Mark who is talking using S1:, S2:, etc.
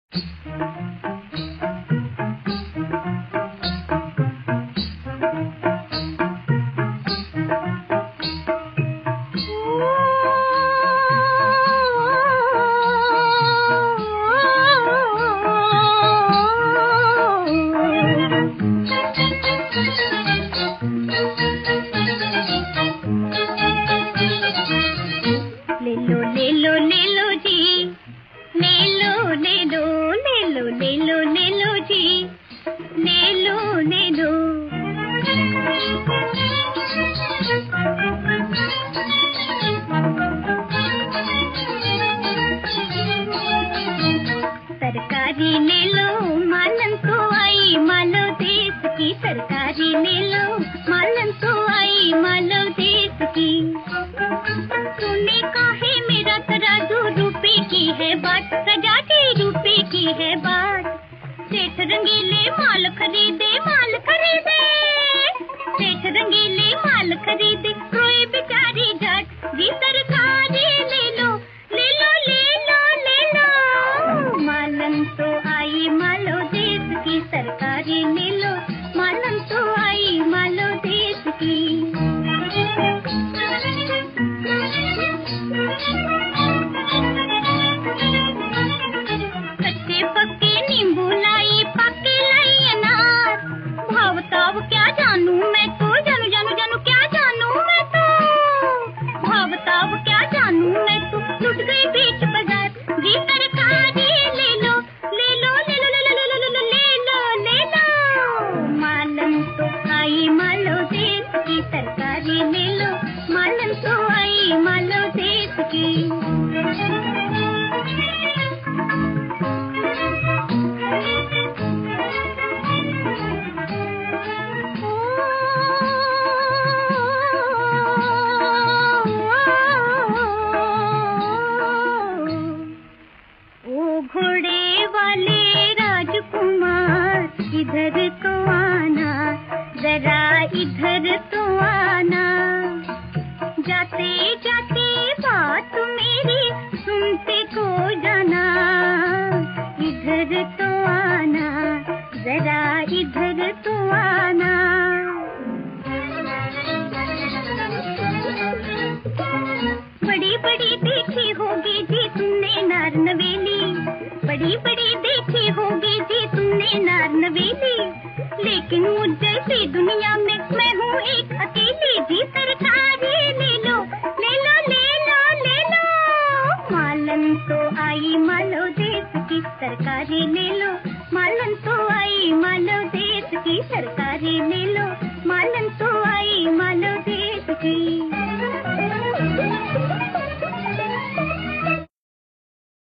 S1: सरकारी ले लो मालन तो आई मालो देश की, सरकारी ले लो मालन तो आई मालो देश की। तूने काहे मेरा तराजू रुपए की है बात, सजा के रुपए की है बात। सेठ रंगीले माल खरीदे माल खरीदे, सेठ रंगीले माल खरीदे, रोए बेचारी जाट जी। सरकारी ले लो ले लो ले लो ले लो, मालन तो आई मालो देश की, सरकारी ले लो मालन तो आई मालो देश की। कच्चे पक्के नींबू लाई, पक्के लाई अनार, भाव ताव क्या जानू मैं तो, जानू जानू जानू क्या जानू मैं तो, भाव ताव क्या जानू मैं तो, लुट गई बीच बाजार जी। सरकारी ले लो ले लो ले लो ले लो ले लो ले लो ले लो, मालन तो आई मालो देश की, सरकारी ले लो मालन तो आई मालो देश की। ओ घोड़े वाले राजकुमार, इधर तो आना जरा इधर तो आना, जाते जाते बात मेरी सुनते को जाना, इधर तो आना जरा इधर तो आना। बड़ी बड़ी देखी होगी जी तुमने नार नवेली, बड़ी बड़ी देखी होगी जी तुमने नार नवेली, लेकिन मुझ जैसी दुनिया में मैं हूँ एक अकेली जी। सरकारी ले लो ले लो ले लो ले लो, मालन तो आई मालो देश की, सरकारी ले लो मालन तो आई मालो देश की। सरकारी